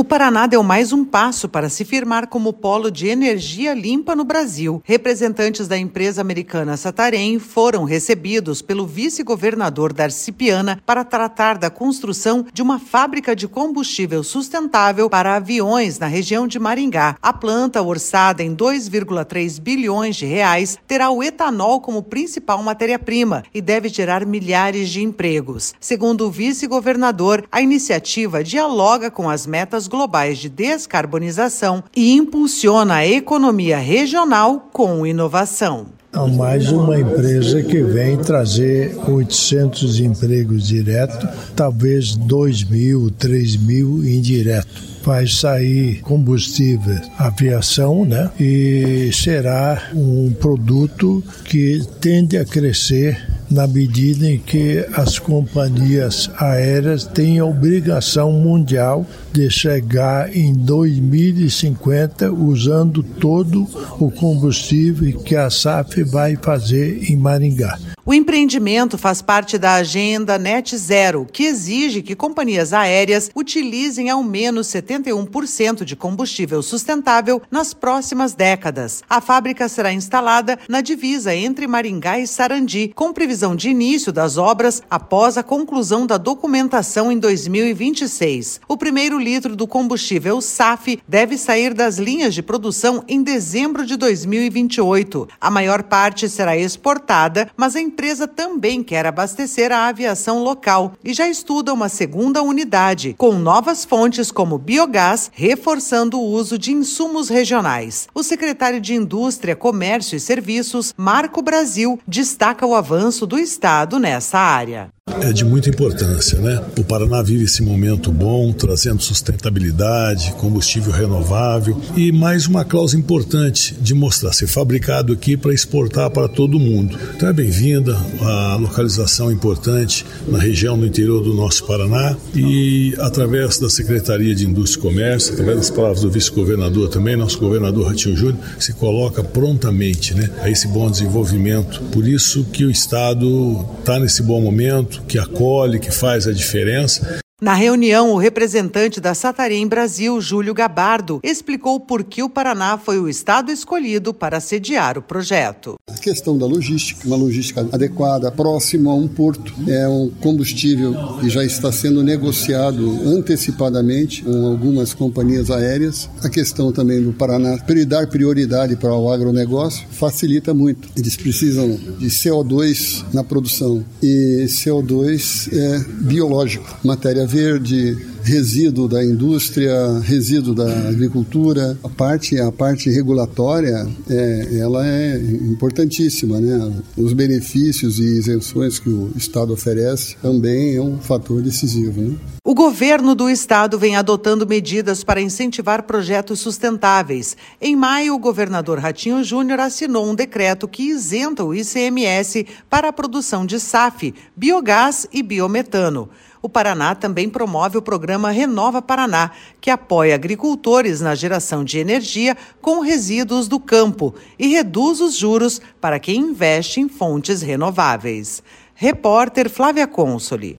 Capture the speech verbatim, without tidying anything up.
Paraná deu mais um passo para se firmar como polo de energia limpa no Brasil. Representantes da empresa americana Satarém foram recebidos pelo vice-governador Darcy Piana para tratar da construção de uma fábrica de combustível sustentável para aviões na região de Maringá. A planta, orçada em dois vírgula três bilhões de reais, terá o etanol como principal matéria-prima e deve gerar milhares de empregos. Segundo o vice-governador, a iniciativa dialoga com as metas globais de descarbonização e impulsiona a economia regional com inovação. Há mais uma empresa que vem trazer oitocentos empregos diretos, talvez dois mil, três mil indiretos. Vai sair combustível aviação, né? E será um produto que tende a crescer na medida em que as companhias aéreas têm a obrigação mundial de chegar em dois mil e cinquenta usando todo o combustível que a S A F vai fazer em Maringá. O empreendimento faz parte da agenda Net Zero, que exige que companhias aéreas utilizem ao menos setenta e um por cento de combustível sustentável nas próximas décadas. A fábrica será instalada na divisa entre Maringá e Sarandi, com previsão de início das obras após a conclusão da documentação em dois mil e vinte e seis. O primeiro litro do combustível S A F deve sair das linhas de produção em dezembro de dois mil e vinte e oito. A maior parte será exportada, mas a empresa também quer abastecer a aviação local e já estuda uma segunda unidade, com novas fontes como biogás, reforçando o uso de insumos regionais. O secretário de Indústria, Comércio e Serviços, Marco Brasil, destaca o avanço do Estado nessa área. É de muita importância, né? O Paraná vive esse momento bom, trazendo sustentabilidade, combustível renovável e mais uma cláusula importante de mostrar ser fabricado aqui para exportar para todo mundo. Então é bem-vinda a localização importante na região do interior do nosso Paraná e através da Secretaria de Indústria e Comércio, através das palavras do vice-governador também, nosso governador Ratinho Júnior, se coloca prontamente, né, a esse bom desenvolvimento. Por isso que o Estado está nesse bom momento, que acolhe, que faz a diferença. Na reunião, o representante da Satarém Brasil, Júlio Gabardo, explicou por que o Paraná foi o estado escolhido para sediar o projeto. A questão da logística, uma logística adequada, próximo a um porto, é um combustível que já está sendo negociado antecipadamente com algumas companhias aéreas. A questão também do Paraná dar prioridade para o agronegócio facilita muito. Eles precisam de C O dois na produção e C O dois é biológico, matéria verde, resíduo da indústria, resíduo da agricultura. A parte, a parte regulatória, é, ela é importantíssima, né? Os benefícios e isenções que o Estado oferece também é um fator decisivo, né? O governo do estado vem adotando medidas para incentivar projetos sustentáveis. Em maio, o governador Ratinho Júnior assinou um decreto que isenta o I C M S para a produção de S A F, biogás e biometano. O Paraná também promove o programa Renova Paraná, que apoia agricultores na geração de energia com resíduos do campo e reduz os juros para quem investe em fontes renováveis. Repórter Flávia Consoli.